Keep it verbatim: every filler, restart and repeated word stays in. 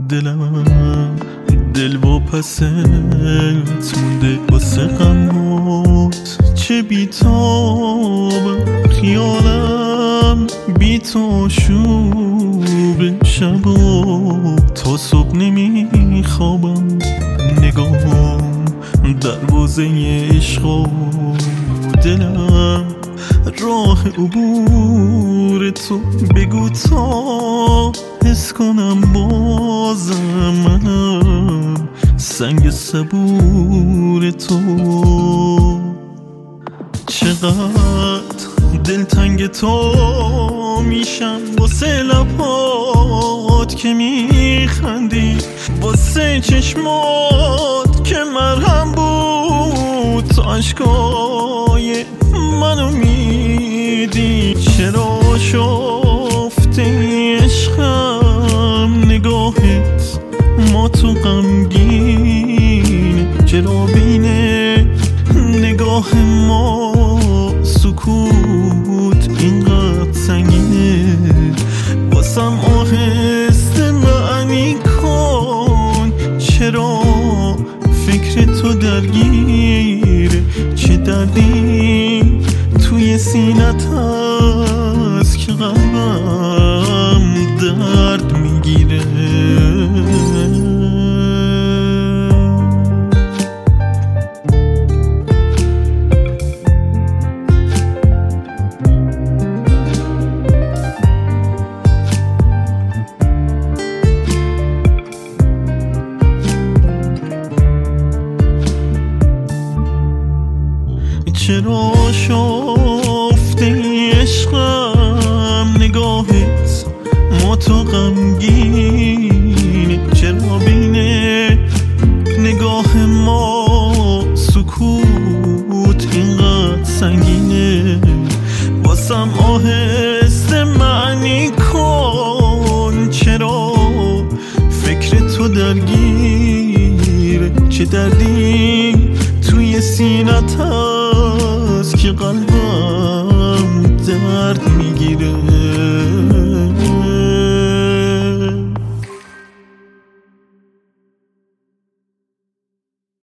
دلم دل و پست مونده واسه غمات، چه بیتابم خیالم بی تو شوق شبا، تا صبح نمیخوابم نگاهم دروازه عشق و دلم راه عبور تو بگو تا حس کنم بازم منم سنگ صبور تو. چقدر دلتنگ تو میشم واسه لبات که میخندی، واسه چشمات که مرهم بود تو عشقای منو میدی. چرا شفته عشقم نگاهت ما تو غمگینه، چرا بینه نگاه ما سکوت اینقدر سنگینه. باسم آهسته معنی کن چرا فکر تو درگیره، چه دردی توی سینت هست که قلبم درد میگیره. چرا شفته عشقم نگاهت ما تو غمگینه، چرا بینه نگاه ما سکوت اینقدر سنگینه. باسم آهسته معنی کن چرا فکر تو درگیره، چه دردی توی سینت